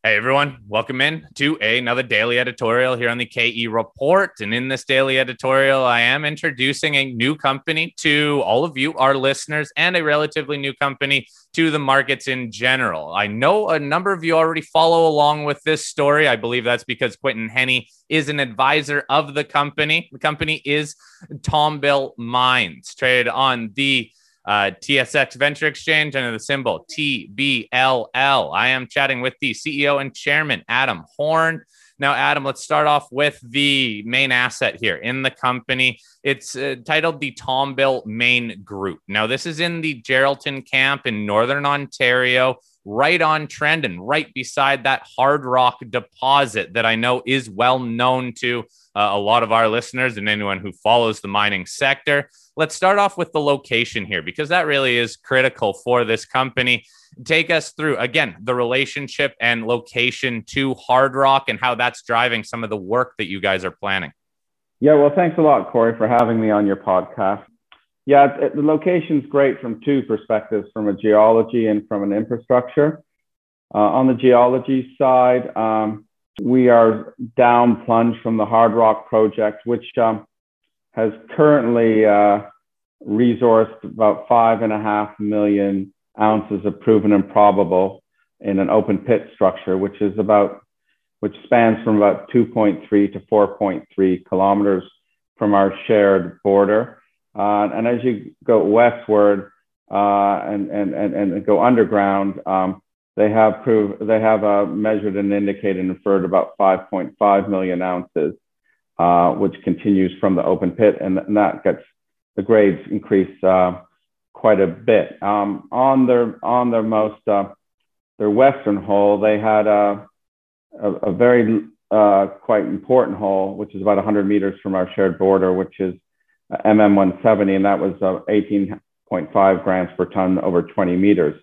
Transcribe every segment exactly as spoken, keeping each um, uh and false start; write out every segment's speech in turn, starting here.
Hey everyone, welcome in to another daily editorial here on the K E Report. And in this daily editorial, I am introducing a new company to all of you, our listeners, and a relatively new company to the markets in general. I know a number of you already follow along with this story. I believe that's because Quinton Hennigh is an advisor of the company. The company is Tombill Mines, traded on the Uh, T S X Venture Exchange under the symbol T B L L. I am chatting with the C E O and chairman, Adam Horn. Now, Adam, let's start off with the main asset here in the company. It's uh, titled the Tombill Main Group. Now, this is in the Geraldton camp in Northern Ontario, right on trend and right beside that hard rock deposit that I know is well known to uh, a lot of our listeners and anyone who follows the mining sector. Let's start off with the location here, because that really is critical for this company. Take us through, again, the relationship and location to hard rock and how that's driving some of the work that you guys are planning. Yeah, well, thanks a lot, Corey, for having me on your podcast. Yeah, it, the location's great from two perspectives, from a geology and from an infrastructure. Uh, on the geology side, um, we are down plunge from the Hard Rock project, which um, has currently uh, resourced about five and a half million ounces of proven and probable in an open pit structure, which is about, which spans from about two point three to four point three kilometers from our shared border. Uh, and as you go westward uh, and, and, and, and go underground, um, they have proved, they have uh, measured and indicated and inferred about five point five million ounces, uh, which continues from the open pit, and, and that gets the grades increase uh, quite a bit. Um, on their on their most uh, their western hole, they had a a, a very uh, quite important hole, which is about one hundred meters from our shared border, which is M M one seventy, and that was uh, eighteen point five grams per ton over twenty meters.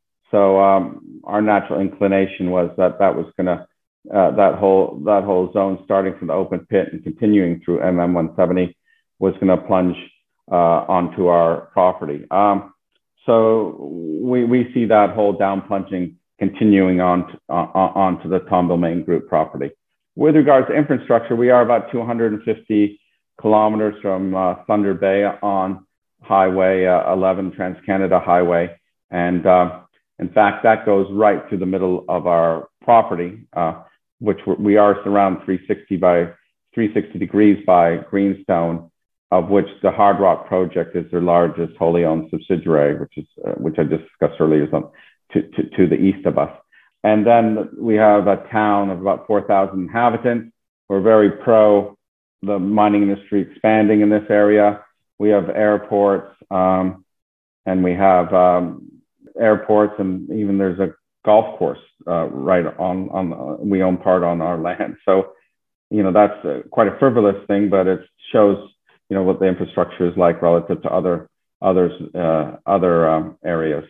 So um, our natural inclination was that that was going to uh, that whole that whole zone, starting from the open pit and continuing through M M one seventy, was going to plunge uh, onto our property. Um, so we we see that whole down plunging continuing on to, uh, onto the Tombill Main Group property. With regards to infrastructure, we are about two hundred fifty kilometers from uh, Thunder Bay on Highway uh, eleven, Trans-Canada Highway. And uh, in fact, that goes right through the middle of our property, uh, which we are surrounded three sixty by three sixty degrees by Greenstone, of which the Hard Rock project is their largest wholly owned subsidiary, which is uh, which I discussed earlier, is on, to, to, to the east of us. And then we have a town of about four thousand inhabitants. We're very pro the mining industry expanding in this area. We have airports, um, and we have um, airports, and even there's a golf course uh, right on, on uh, we own part on our land. So, you know, that's uh, quite a frivolous thing, but it shows, you know, what the infrastructure is like relative to other others, uh, other um, areas.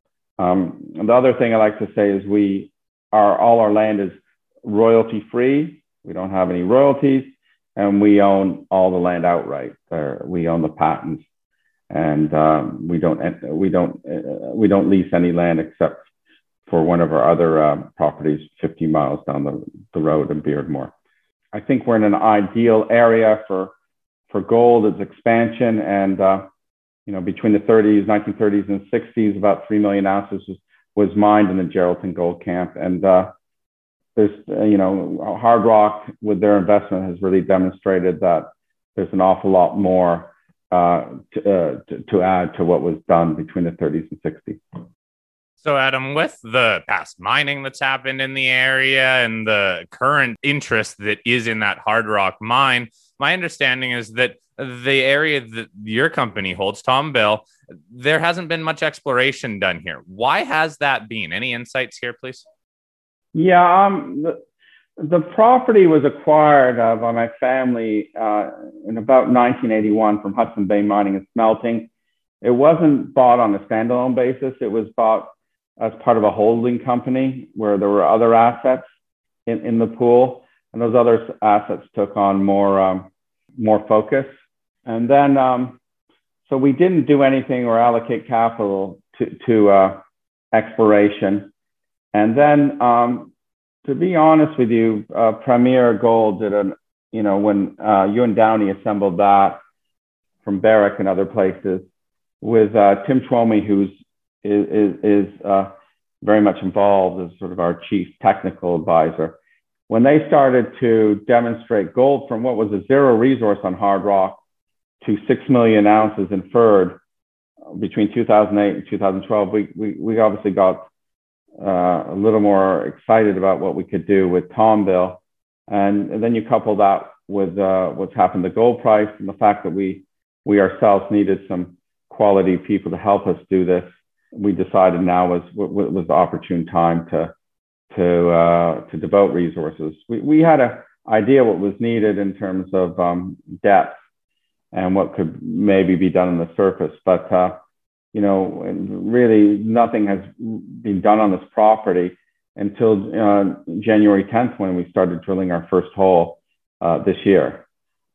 Um, and the other thing I like to say is we are, all our land is royalty free. We don't have any royalties. And we own all the land outright. Uh, we own the patents, and um, we don't we don't uh, we don't lease any land except for one of our other uh, properties fifty miles down the, the road in Beardmore. I think we're in an ideal area for for gold as expansion, and uh, you know, between the thirties, nineteen thirties, and sixties, about three million ounces was, was mined in the Geraldton Gold Camp, and uh, There's, uh, you know, Hard Rock with their investment has really demonstrated that there's an awful lot more uh, to, uh, to, to add to what was done between the thirties and sixties. So, Adam, with the past mining that's happened in the area and the current interest that is in that Hard Rock mine, my understanding is that the area that your company holds, Tombill, there hasn't been much exploration done here. Why has that been? Any insights here, please? Yeah, um, the, the property was acquired uh, by my family uh, in about nineteen eighty-one from Hudson Bay Mining and Smelting. It wasn't bought on a standalone basis. It was bought as part of a holding company where there were other assets in, in the pool, and those other assets took on more, um, more focus. And then, um, so we didn't do anything or allocate capital to, to uh, exploration. And then um, To be honest with you, uh, Premier Gold did an, you know, when uh, Ewan Downey assembled that from Barrick and other places with uh, Tim Twomey, who's is, is, is uh, very much involved as sort of our chief technical advisor. When they started to demonstrate gold from what was a zero resource on hard rock to six million ounces inferred between two thousand eight and two thousand twelve, we, we, we obviously got uh, a little more excited about what we could do with Tomville. And, and then you couple that with uh, what's happened to the gold price and the fact that we, we ourselves needed some quality people to help us do this. We decided now was, was the opportune time to, to, uh, to devote resources. We, we had an idea what was needed in terms of um, depth and what could maybe be done on the surface. But, uh, you know, really nothing has been done on this property until uh, January tenth, when we started drilling our first hole uh, this year.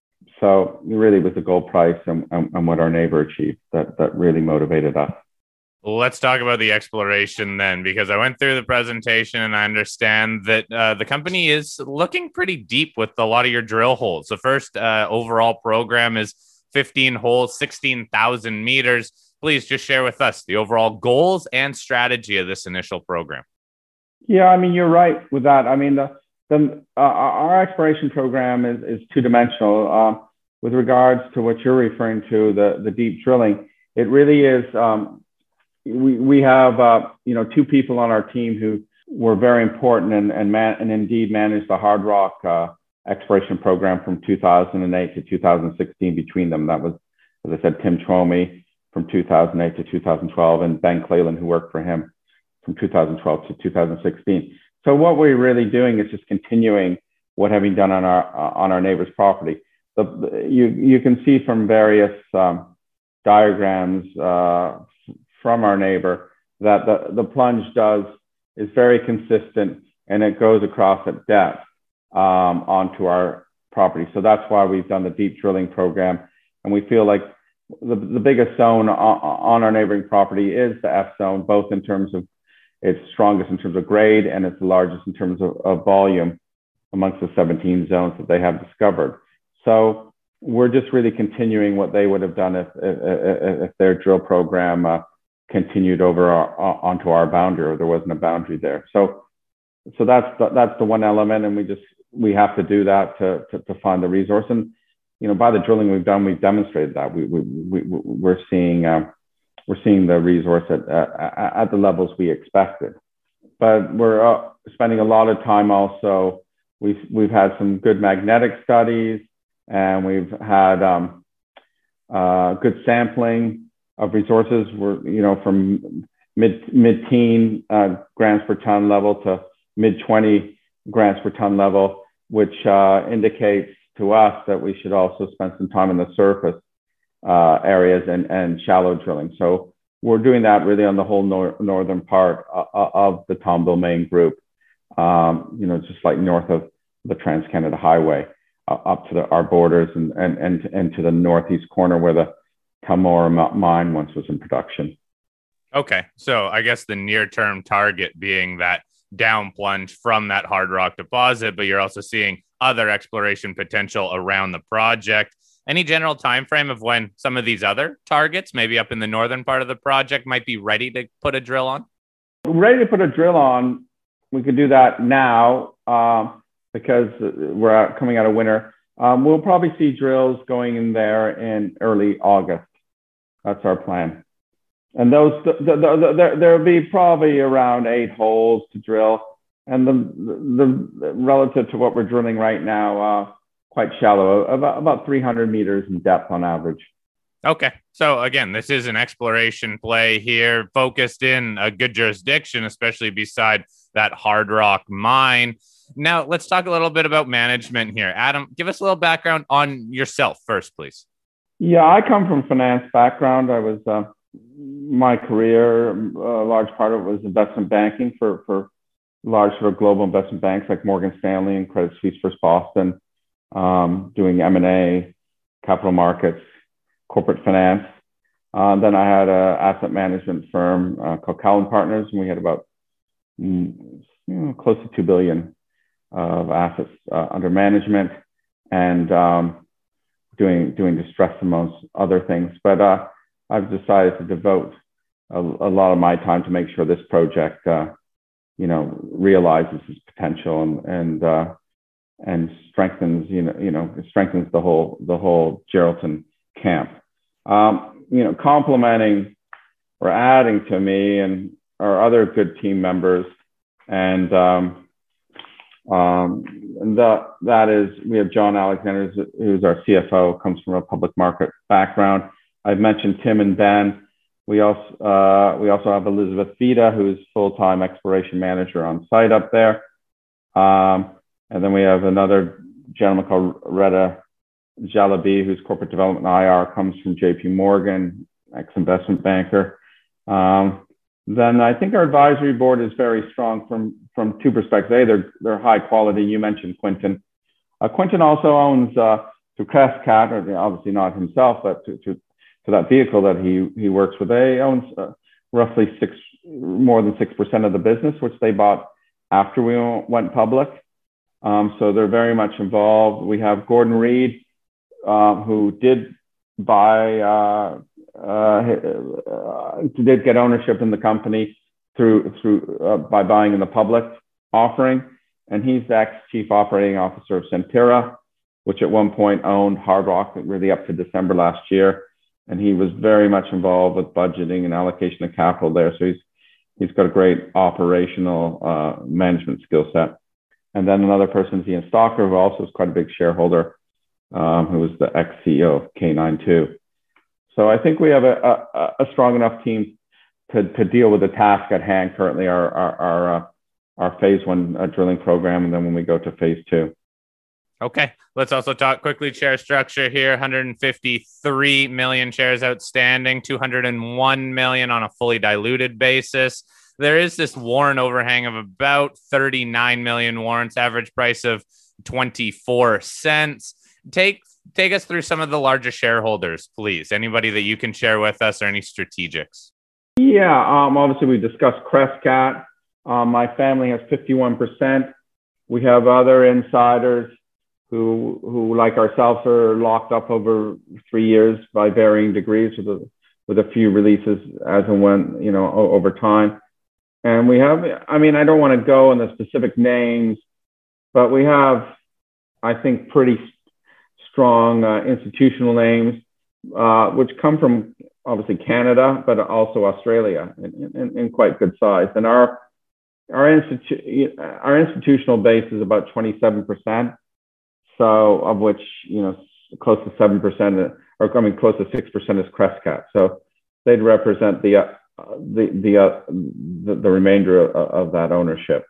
So it really was the gold price and, and, and what our neighbor achieved that, that really motivated us. Let's talk about the exploration then, because I went through the presentation and I understand that uh, the company is looking pretty deep with a lot of your drill holes. The first uh, overall program is fifteen holes, sixteen thousand meters. Please just share with us the overall goals and strategy of this initial program. Yeah, I mean, you're right with that. I mean, the, the, uh, our exploration program is, is two-dimensional. Uh, with regards to what you're referring to, the, the deep drilling, it really is, um, we, we have, uh, you know, two people on our team who were very important and, and, man, and indeed managed the hard rock uh, exploration program from two thousand eight to two thousand sixteen between them. That was, as I said, Tim Twomey from two thousand eight to two thousand twelve, and Ben Cleland, who worked for him from two thousand twelve to two thousand sixteen. So what we're really doing is just continuing what having done on our uh, on our neighbor's property. The, the, you you can see from various um, diagrams uh, from our neighbor that the the plunge does is very consistent and it goes across at depth um, onto our property. So that's why we've done the deep drilling program, and we feel like the, the biggest zone on, on our neighboring property is the F zone, both in terms of it's strongest in terms of grade and it's the largest in terms of, of volume amongst the seventeen zones that they have discovered. So we're just really continuing what they would have done if, if, if their drill program uh, continued over our, onto our boundary, or there wasn't a boundary there. So, so that's the, that's the one element, and we just we have to do that to, to, to find the resource. And you know, by the drilling we've done, we've demonstrated that we, we, we we're seeing. Uh, We're seeing the resource at, uh, at the levels we expected, but we're uh, spending a lot of time also. We've, we've had some good magnetic studies, and we've had um, uh, good sampling of resources. We're, you know, from mid, mid-teen uh, grams per ton level to mid twenty grams per ton level, which uh, indicates to us that we should also spend some time on the surface uh, areas and, and shallow drilling. So we're doing that really on the whole nor northern part uh, of the Tomville main group, um, you know, just like north of the Trans-Canada Highway uh, up to the, our borders and, and, and, and to the northeast corner where the Talmora mine once was in production. Okay, so I guess the near-term target being that down plunge from that hard rock deposit, but you're also seeing other exploration potential around the project. Any general time frame of when some of these other targets, maybe up in the northern part of the project, might be ready to put a drill on? Ready to put a drill on, we could do that now um, because we're out, coming out of winter. Um, we'll probably see drills going in there in early August. That's our plan. And those, the, the, the, the, there'll be probably around eight holes to drill. And the, the, the relative to what we're drilling right now, uh, quite shallow, about, about three hundred meters in depth on average. Okay. So again, this is an exploration play here, focused in a good jurisdiction, especially beside that hard rock mine. Now, let's talk a little bit about management here. Adam, give us a little background on yourself first, please. Yeah, I come from finance background. I was, uh, my career, a large part of it was investment banking for, for large sort of global investment banks like Morgan Stanley and Credit Suisse First Boston. Um, doing M and A, capital markets, corporate finance. Uh, then I had an asset management firm uh, called Cowen Partners, and we had about mm, you know, close to two billion of assets uh, under management, and um, doing doing distress amongst other things. But uh, I've decided to devote a, a lot of my time to make sure this project, uh, you know, realizes its potential and and uh, and strengthens, you know, you know, strengthens the whole the whole Geraldton camp. Um, you know, complementing or adding to me and our other good team members, and um, um, and that that is we have John Alexander, who's our C F O, comes from a public market background. I've mentioned Tim and Ben. We also uh, we also have Elizabeth Vida, who's full-time exploration manager on site up there, um, and then we have another gentleman called Retta Jalabi, who's corporate development and I R, comes from J P Morgan, ex-investment banker. Um, then I think our advisory board is very strong from, from two perspectives. A, they're, they're high quality. You mentioned Quinton. Uh, Quinton also owns, uh, through Crestcat, or obviously not himself, but to, to, to that vehicle that he, he works with, they owns uh, roughly six, more than six percent of the business, which they bought after we went public. Um, so they're very much involved. We have Gordon Reed, um, who did buy, uh, Uh, uh, did get ownership in the company through through uh, by buying in the public offering, and he's the ex-chief operating officer of Centerra, which at one point owned Hard Rock, really up to December last year, and he was very much involved with budgeting and allocation of capital there. So he's he's got a great operational uh, management skill set. And then another person is Ian Stalker, who also is quite a big shareholder, um, who was the ex-C E O of K nine two. So I think we have a, a, a strong enough team to, to deal with the task at hand currently, our, our, our, uh, our phase one uh, drilling program, and then when we go to phase two. Okay, let's also talk quickly share structure here. one hundred fifty-three million shares outstanding, two hundred one million on a fully diluted basis. There is this warrant overhang of about thirty-nine million warrants, average price of twenty-four cents. Take Take us through some of the larger shareholders, please. Anybody that you can share with us or any strategics? Yeah, um, obviously we discussed Crestcat. Um, my family has fifty-one percent. We have other insiders who, who like ourselves, are locked up over three years by varying degrees with a, with a few releases as and when, you know, over time. And we have, I mean, I don't want to go in the specific names, but we have, I think, pretty strong uh, institutional names, uh, which come from obviously Canada, but also Australia, in, in, in quite good size. And our our, institu- our institutional base is about twenty-seven percent, so of which, you know, close to seven percent, or I mean, close to six percent is Crestcat. So they'd represent the uh, the the, uh, the the remainder of, of that ownership.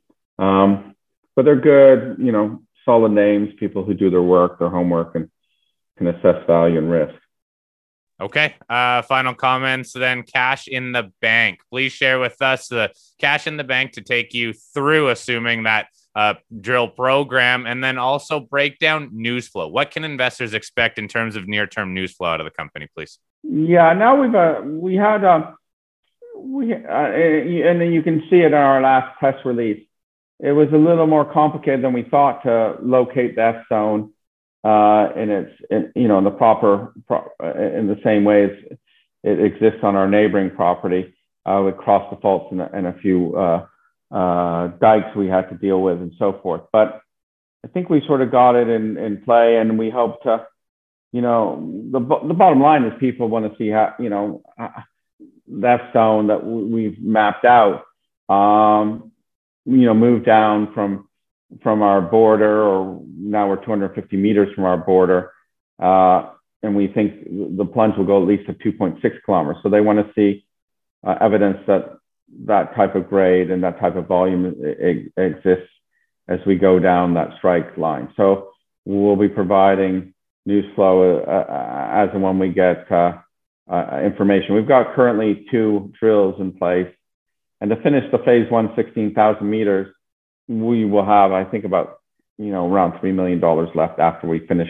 Um, but they're good, you know, solid names, people who do their work, their homework, and can assess value and risk. Okay. Uh, final comments then. Cash in the bank. Please share with us the cash in the bank to take you through, assuming that uh, drill program, and then also break down news flow. What can investors expect in terms of near-term news flow out of the company, please? Yeah, now we've uh, we had uh, we uh, and then you can see it in our last press release. It was a little more complicated than we thought to locate that zone uh, in its, in, you know, in the proper, pro in the same way as it exists on our neighboring property uh, with cross defaults and, and a few uh, uh, dikes we had to deal with and so forth. But I think we sort of got it in, in play, and we hope to, you know, the, the bottom line is people want to see how, you know, uh, that zone that we've mapped out, um, you know, move down from from our border, or now we're two hundred fifty meters from our border, uh, and we think the plunge will go at least to two point six kilometers. So they want to see uh, evidence that that type of grade and that type of volume exists as we go down that strike line. So we'll be providing news flow uh, as and when we get uh, uh, information. We've got currently two drills in place. And to finish the phase one, sixteen thousand meters, we will have, I think, about, you know, around three million dollars left after we finish,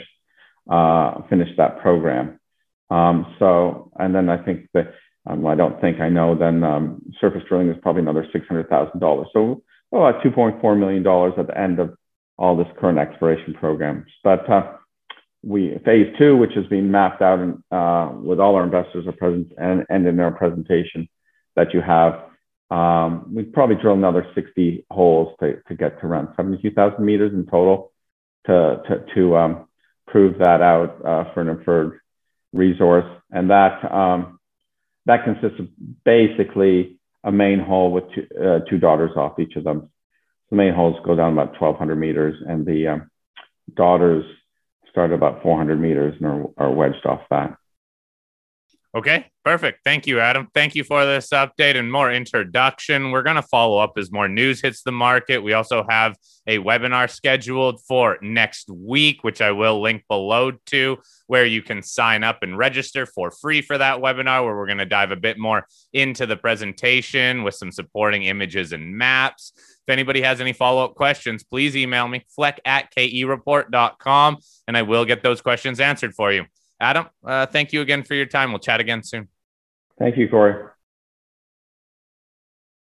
uh, finish that program. Um, so, and then I think that, um, I don't think I know, then um, surface drilling is probably another six hundred thousand dollars. So, well, at two point four million dollars at the end of all this current exploration programs. But uh, we phase two, which has been mapped out in, uh, with all our investors are present and, and in our presentation that you have, um, we'd probably drill another sixty holes to, to get to around seventy-two thousand meters in total to, to, to um, prove that out uh, for an inferred resource. And that, um, that consists of basically a main hole with two, uh, two daughters off each of them. The main holes go down about twelve hundred meters, and the um, daughters start about four hundred meters and are, are wedged off that. Okay, perfect. Thank you, Adam. Thank you for this update and more introduction. We're going to follow up as more news hits the market. We also have a webinar scheduled for next week, which I will link below to, where you can sign up and register for free for that webinar, where we're going to dive a bit more into the presentation with some supporting images and maps. If anybody has any follow-up questions, please email me, fleck at k e report dot com, and I will get those questions answered for you. Adam, uh, thank you again for your time. We'll chat again soon. Thank you, Corey.